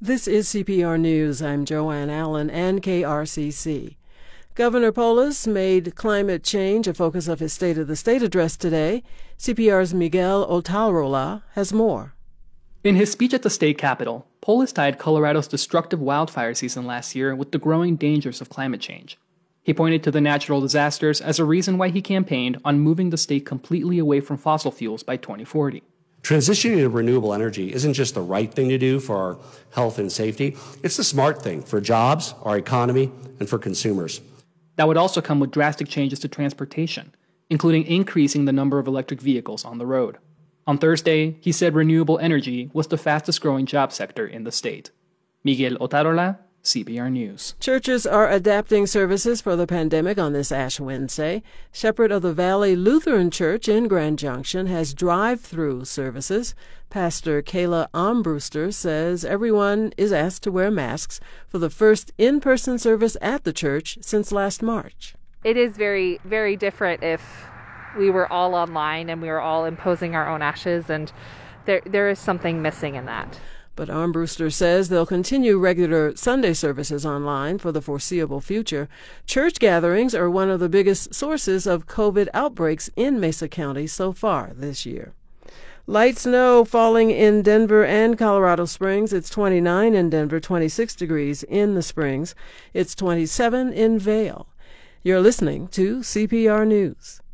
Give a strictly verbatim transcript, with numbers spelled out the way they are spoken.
This is C P R News. I'm Joanne Allen and K R C C. Governor Polis made climate change a focus of his State of the State address today. C P R's Miguel Otalrola has more. In his speech at the state capitol, Polis tied Colorado's destructive wildfire season last year with the growing dangers of climate change. He pointed to the natural disasters as a reason why he campaigned on moving the state completely away from fossil fuels by twenty forty. Transitioning to renewable energy isn't just the right thing to do for our health and safety, it's the smart thing for jobs, our economy, and for consumers. That would also come with drastic changes to transportation, including increasing the number of electric vehicles on the road. On Thursday, he said renewable energy was the fastest growing job sector in the state. Miguel Otalrola, C P R News. Churches are adapting services for the pandemic on this Ash Wednesday. Shepherd of the Valley Lutheran Church in Grand Junction has drive-through services. Pastor Kayla Armbruster says everyone is asked to wear masks for the first in-person service at the church since last March. It is very, very different if we were all online and we were all imposing our own ashes, and there there is something missing in that. But Armbruster says they'll continue regular Sunday services online for the foreseeable future. Church gatherings are one of the biggest sources of COVID outbreaks in Mesa County so far this year. Light snow falling in Denver and Colorado Springs. It's twenty-nine in Denver, twenty-six degrees in the Springs. It's twenty-seven in Vail. You're listening to C P R News.